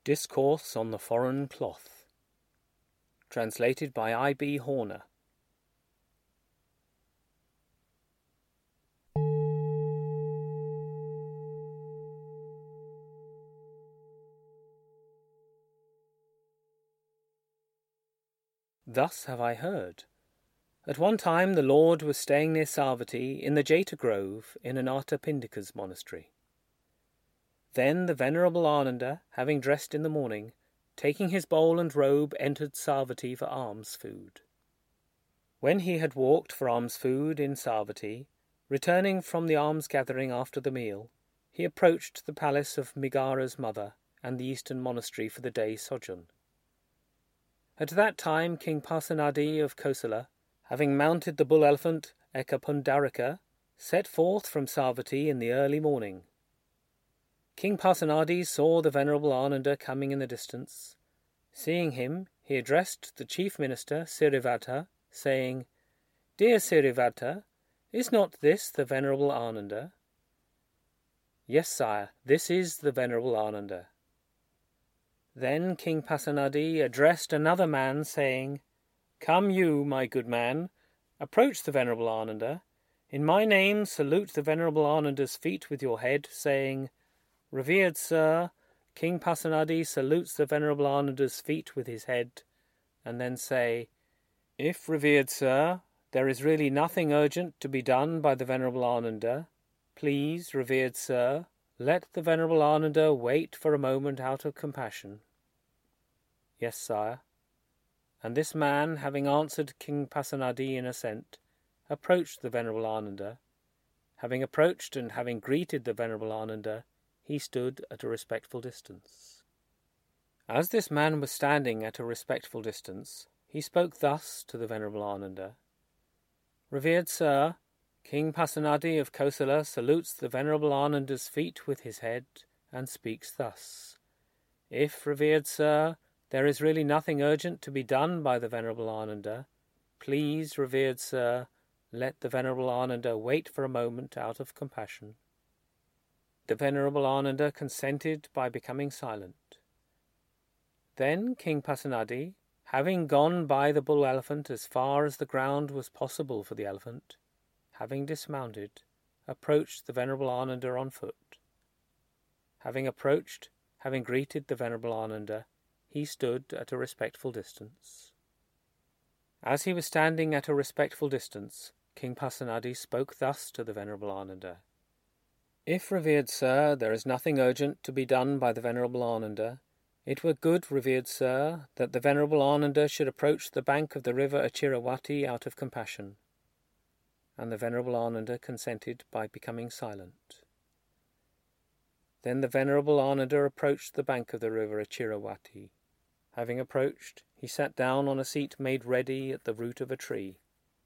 Discourse on the Foreign Cloth. Translated by I.B. Horner. Thus have I heard. At one time the Lord was staying near Savatthi in the Jeta Grove in Anatta Pindika's monastery. Then the Venerable Ananda, having dressed in the morning, taking his bowl and robe, entered Savatthi for alms food. When he had walked for alms food in Savatthi, returning from the alms gathering after the meal, he approached the palace of Megara's mother and the eastern monastery for the day's sojourn. At that time King Pasenadi of Kosala, having mounted the bull-elephant Ekapundarika, set forth from Savatthi in the early morning. King Pasenadi saw the Venerable Ananda coming in the distance. Seeing him, he addressed the chief minister, Sirivadha, saying, "Dear Sirivadha, is not this the Venerable Ananda?" "Yes, sire, this is the Venerable Ananda." Then King Pasenadi addressed another man, saying, "Come you, my good man, approach the Venerable Ananda. In my name salute the Venerable Ananda's feet with your head, saying, 'Revered Sir, King Pasenadi salutes the Venerable Ananda's feet with his head,' and then say, 'If, revered Sir, there is really nothing urgent to be done by the Venerable Ananda, please, revered Sir, let the Venerable Ananda wait for a moment out of compassion.'" "Yes, sire." And this man, having answered King Pasenadi in assent, approached the Venerable Ananda. Having approached and having greeted the Venerable Ananda, he stood at a respectful distance. As this man was standing at a respectful distance, he spoke thus to the Venerable Ananda: "Revered Sir, King Pasenadi of Kosala salutes the Venerable Ananda's feet with his head, and speaks thus: 'If, revered Sir, there is really nothing urgent to be done by the Venerable Ananda, please, revered Sir, let the Venerable Ananda wait for a moment out of compassion.'" The Venerable Ananda consented by becoming silent. Then King Pasenadi, having gone by the bull-elephant as far as the ground was possible for the elephant, having dismounted, approached the Venerable Ananda on foot. Having approached, having greeted the Venerable Ananda, he stood at a respectful distance. As he was standing at a respectful distance, King Pasenadi spoke thus to the Venerable Ananda: "If, revered Sir, there is nothing urgent to be done by the Venerable Ananda, it were good, revered Sir, that the Venerable Ananda should approach the bank of the river Achirawati out of compassion." And the Venerable Ananda consented by becoming silent. Then the Venerable Ananda approached the bank of the river Achirawati. Having approached, he sat down on a seat made ready at the root of a tree.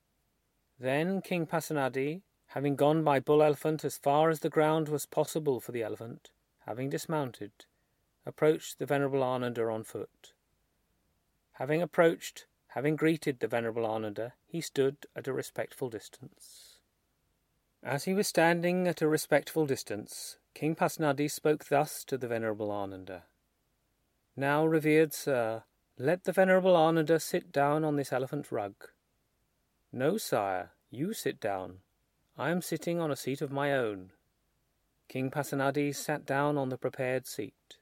Then King Pasenadi, having gone by bull-elephant as far as the ground was possible for the elephant, having dismounted, approached the Venerable Ananda on foot. Having approached, having greeted the Venerable Ananda, he stood at a respectful distance. As he was standing at a respectful distance, King Pasenadi spoke thus to the Venerable Ananda: "Now, revered Sir, let the Venerable Ananda sit down on this elephant rug." "No, sire, you sit down. I am sitting on a seat of my own." King Pasenadi sat down on the prepared seat.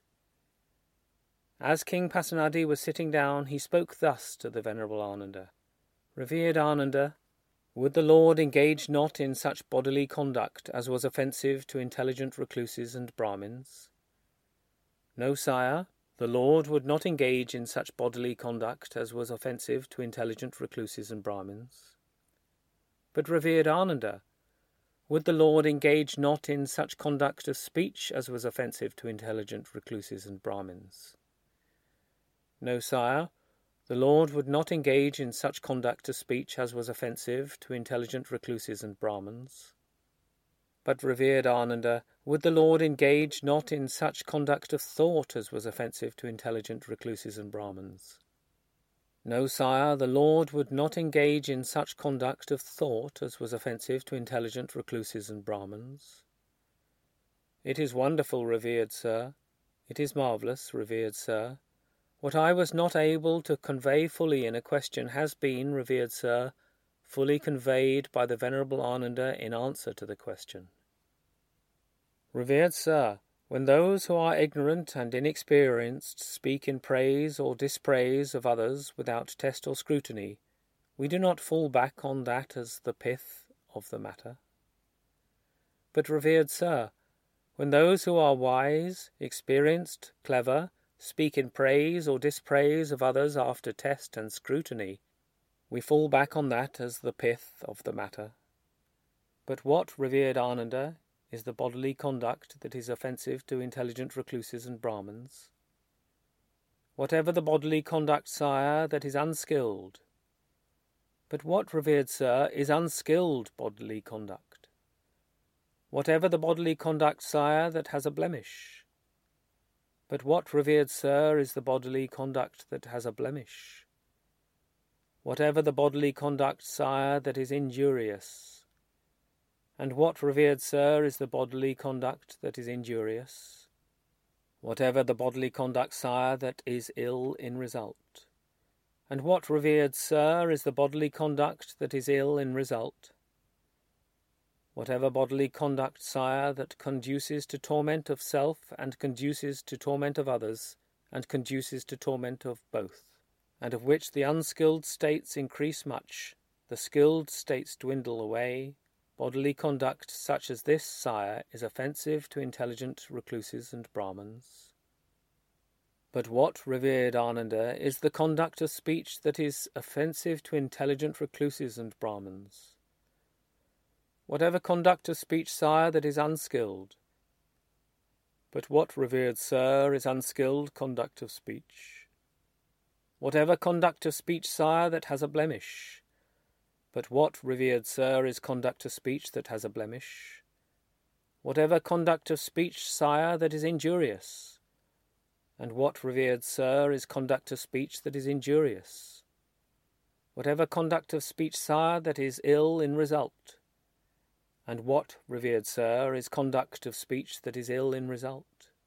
As King Pasenadi was sitting down, he spoke thus to the Venerable Ananda: "Revered Ananda, would the Lord engage not in such bodily conduct as was offensive to intelligent recluses and Brahmins?" "No, sire, the Lord would not engage in such bodily conduct as was offensive to intelligent recluses and Brahmins." "But, revered Ananda, would the Lord engage not in such conduct of speech as was offensive to intelligent recluses and Brahmins?" "No, sire, the Lord would not engage in such conduct of speech as was offensive to intelligent recluses and Brahmins." "But, revered Ananda, would the Lord engage not in such conduct of thought as was offensive to intelligent recluses and Brahmins?" "No, sire, the Lord would not engage in such conduct of thought as was offensive to intelligent recluses and Brahmins." "It is wonderful, revered Sir. It is marvellous, revered sir. What I was not able to convey fully in a question has been, revered sir, fully conveyed by the Venerable Ananda in answer to the question. Revered sir, when those who are ignorant and inexperienced speak in praise or dispraise of others without test or scrutiny, we do not fall back on that as the pith of the matter. But, revered sir, when those who are wise, experienced, clever, speak in praise or dispraise of others after test and scrutiny, we fall back on that as the pith of the matter. But what, revered Ananda, is the bodily conduct that is offensive to intelligent recluses and Brahmins? Whatever the bodily conduct, sire, that is unskilled. But what, revered sir, is unskilled bodily conduct? Whatever the bodily conduct, sire, that has a blemish. But what, revered sir, is the bodily conduct that has a blemish? Whatever the bodily conduct, sire, that is injurious. And what, revered sir, is the bodily conduct that is injurious? Whatever the bodily conduct, sire, that is ill in result. And what, revered sir, is the bodily conduct that is ill in result? Whatever bodily conduct, sire, that conduces to torment of self, and conduces to torment of others, and conduces to torment of both, and of which the unskilled states increase much, the skilled states dwindle away, bodily conduct such as this, sire, is offensive to intelligent recluses and Brahmins. But what, revered Ananda, is the conduct of speech that is offensive to intelligent recluses and Brahmins? Whatever conduct of speech, sire, that is unskilled. But what, revered sir, is unskilled conduct of speech? Whatever conduct of speech, sire, that has a blemish. But what, revered sir, is conduct of speech that has a blemish? Whatever conduct of speech, sire, that is injurious. And what, revered sir, is conduct of speech that is injurious? Whatever conduct of speech, sire, that is ill in result. And what, revered sir, is conduct of speech that is ill in result?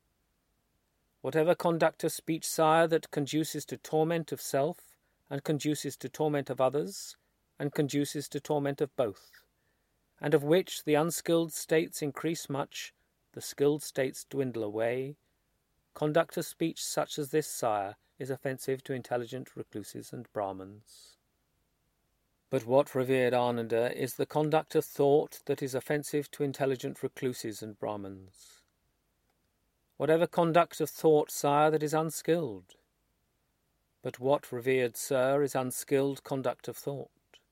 Whatever conduct of speech, sire, that conduces to torment of self, and conduces to torment of others, and conduces to torment of both, and of which the unskilled states increase much, the skilled states dwindle away, conduct of speech such as this, sire, is offensive to intelligent recluses and Brahmins. But what, revered Ananda, is the conduct of thought that is offensive to intelligent recluses and Brahmins? Whatever conduct of thought, sire, that is unskilled. But what, revered sir, is unskilled conduct of thought?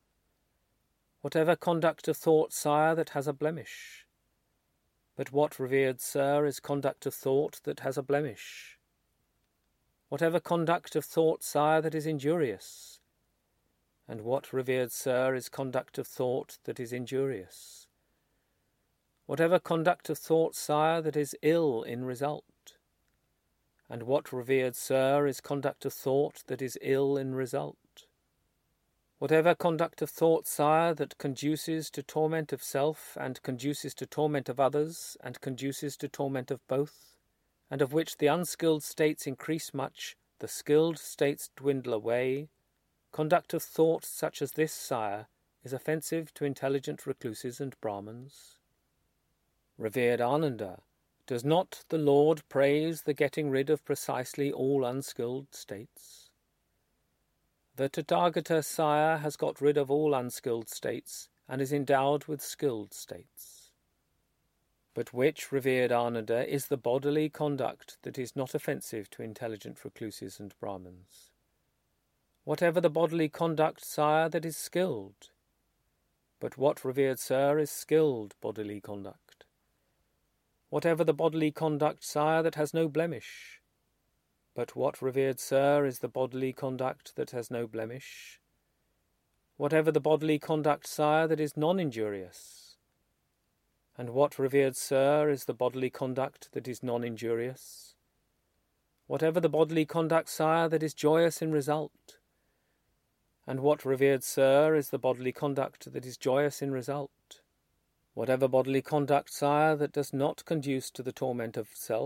Whatever conduct of thought, sire, that has a blemish. But what, revered sir, is conduct of thought that has a blemish? Whatever conduct of thought, sire, that is injurious. And what, revered sir, is conduct of thought that is injurious? Whatever conduct of thought, sire, that is ill in result. And what, revered sir, is conduct of thought that is ill in result? Whatever conduct of thought, sire, that conduces to torment of self, and conduces to torment of others, and conduces to torment of both, and of which the unskilled states increase much, the skilled states dwindle away, conduct of thought such as this, sire, is offensive to intelligent recluses and Brahmins. Revered Ananda, does not the Lord praise the getting rid of precisely all unskilled states? The Tathagata, sire, has got rid of all unskilled states, and is endowed with skilled states. But which, revered Ananda, is the bodily conduct that is not offensive to intelligent recluses and Brahmins? Whatever the bodily conduct, sire, that is skilled. But what, revered sir, is skilled bodily conduct? Whatever the bodily conduct, sire, that has no blemish. But what, revered sir, is the bodily conduct that has no blemish? Whatever the bodily conduct, sire, that is non-injurious. And what, revered sir, is the bodily conduct that is non-injurious? Whatever the bodily conduct, sire, that is joyous in result. And what, revered sir, is the bodily conduct that is joyous in result? Whatever bodily conduct, sire, that does not conduce to the torment of self,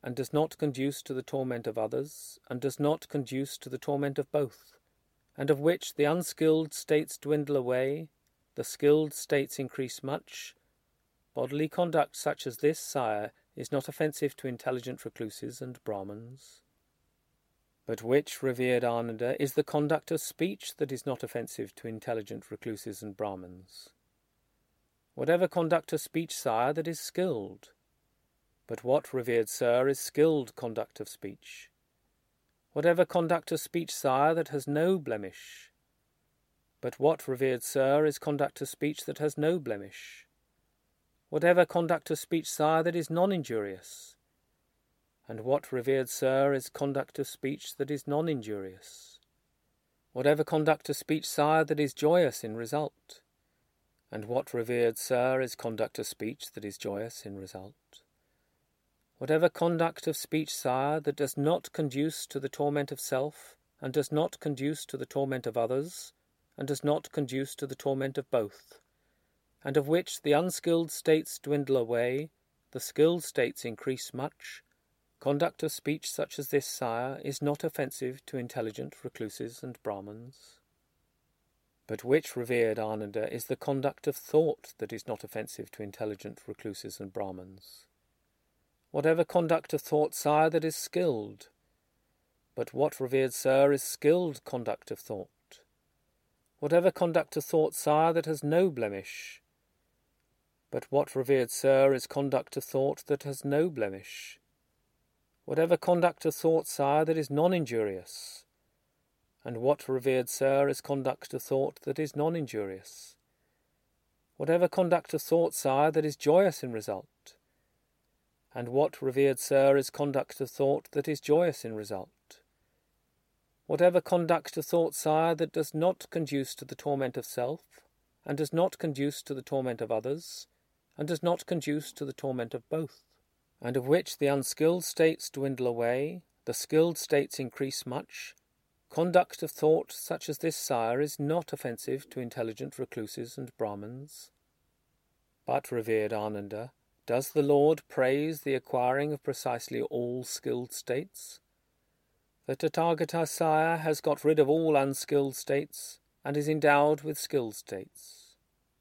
and does not conduce to the torment of others, and does not conduce to the torment of both, and of which the unskilled states dwindle away, the skilled states increase much. Bodily conduct such as this, sire, is not offensive to intelligent recluses and Brahmins. But which, revered Ananda, is the conduct of speech that is not offensive to intelligent recluses and Brahmins? Whatever conduct of speech, sire, that is skilled. But what, revered sir, is skilled conduct of speech? Whatever conduct of speech, sire, that has no blemish. But what, revered sir, is conduct of speech that has no blemish? Whatever conduct of speech, sire, that is non-injurious. And what, revered sir, is conduct of speech that is non-injurious? Whatever conduct of speech, sire, that is joyous in result. And what, revered sir, is conduct of speech that is joyous in result? Whatever conduct of speech, sire, that does not conduce to the torment of self, and does not conduce to the torment of others, and does not conduce to the torment of both, and of which the unskilled states dwindle away, the skilled states increase much, conduct of speech such as this, sire, is not offensive to intelligent recluses and Brahmins. But which, revered Ananda, is the conduct of thought that is not offensive to intelligent recluses and Brahmins? Whatever conduct of thought, sire, that is skilled. But what, revered sir, is skilled conduct of thought? Whatever conduct of thought, sire, that has no blemish. But what, revered sir, is conduct of thought that has no blemish? Whatever conduct of thought, sire, that is non-injurious. And what, revered sir, is conduct of thought that is non-injurious? Whatever conduct of thought, sire, that is joyous in result. And what, revered sir, is conduct of thought that is joyous in result? Whatever conduct of thought, sire, that does not conduce to the torment of self, and does not conduce to the torment of others, and does not conduce to the torment of both, and of which the unskilled states dwindle away, the skilled states increase much, conduct of thought such as this, sire, is not offensive to intelligent recluses and Brahmins. But, revered Ananda, does the Lord praise the acquiring of precisely all skilled states? The Tathagata, sire, has got rid of all unskilled states, and is endowed with skilled states.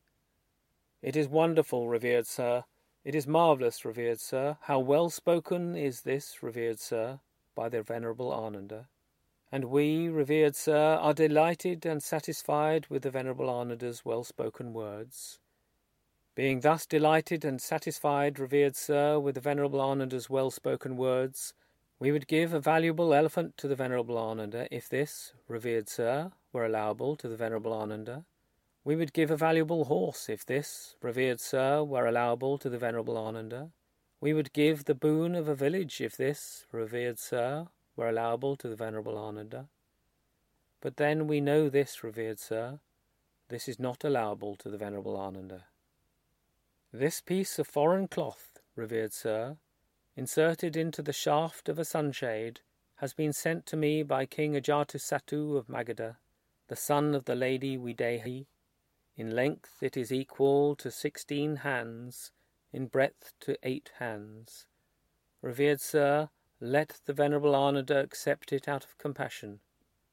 It is wonderful, revered sir, it is marvellous, revered sir, how well spoken is this, revered sir, by the Venerable Ananda. And we, revered sir, are delighted and satisfied with the Venerable Ananda's well-spoken words. Being thus delighted and satisfied, revered sir, with the Venerable Ananda's well-spoken words, we would give a valuable elephant to the Venerable Ananda if this, revered sir, were allowable to the Venerable Ananda. We would give a valuable horse if this, revered sir, were allowable to the Venerable Ananda. We would give the boon of a village if this, revered sir, were allowable to the Venerable Ananda. But then we know this, revered sir, this is not allowable to the Venerable Ananda. This piece of foreign cloth, revered sir, inserted into the shaft of a sunshade, has been sent to me by King Ajatasattu of Magadha, the son of the Lady Videhi. In length it is equal to 16 hands, in breadth to 8 hands. Revered sir, let the Venerable Ananda accept it out of compassion.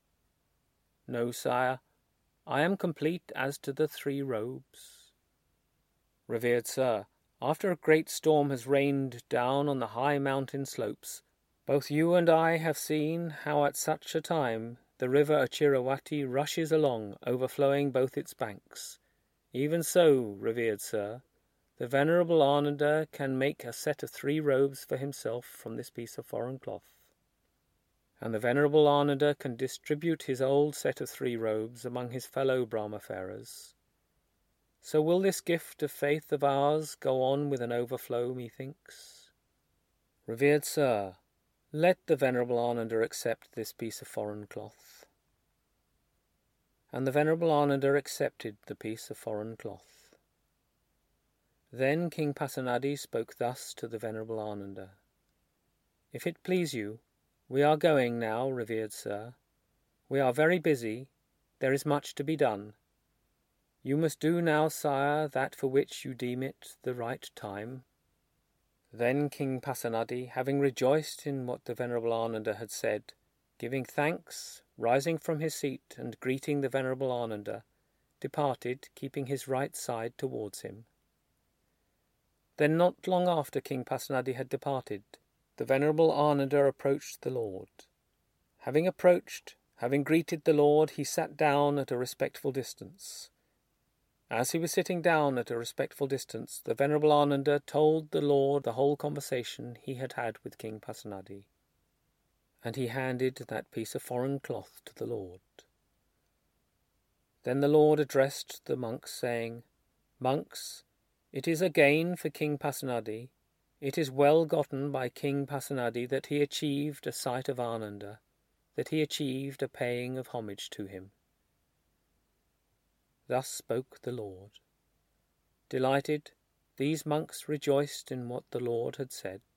No, sire, I am complete as to the 3 robes. Revered sir, after a great storm has rained down on the high mountain slopes, both you and I have seen how at such a time the river Achiravati rushes along, overflowing both its banks. Even so, revered sir, the Venerable Ananda can make a set of 3 robes for himself from this piece of foreign cloth. And the Venerable Ananda can distribute his old set of 3 robes among his fellow Brahmacharis. So will this gift of faith of ours go on with an overflow, methinks? Revered sir, let the Venerable Ananda accept this piece of foreign cloth. And the Venerable Ananda accepted the piece of foreign cloth. Then King Pasenadi spoke thus to the Venerable Ananda. If it please you, we are going now, revered sir. We are very busy, there is much to be done. You must do now, sire, that for which you deem it the right time. Then King Pasenadi, having rejoiced in what the Venerable Ananda had said, giving thanks, rising from his seat and greeting the Venerable Ananda, departed, keeping his right side towards him. Then not long after King Pasenadi had departed, the Venerable Ananda approached the Lord. Having approached, having greeted the Lord, he sat down at a respectful distance. As he was sitting down at a respectful distance, the Venerable Ananda told the Lord the whole conversation he had had with King Pasenadi, and he handed that piece of foreign cloth to the Lord. Then the Lord addressed the monks, saying, "Monks, it is a gain for King Pasenadi. It is well gotten by King Pasenadi that he achieved a sight of Ananda, that he achieved a paying of homage to him." Thus spoke the Lord. Delighted, these monks rejoiced in what the Lord had said.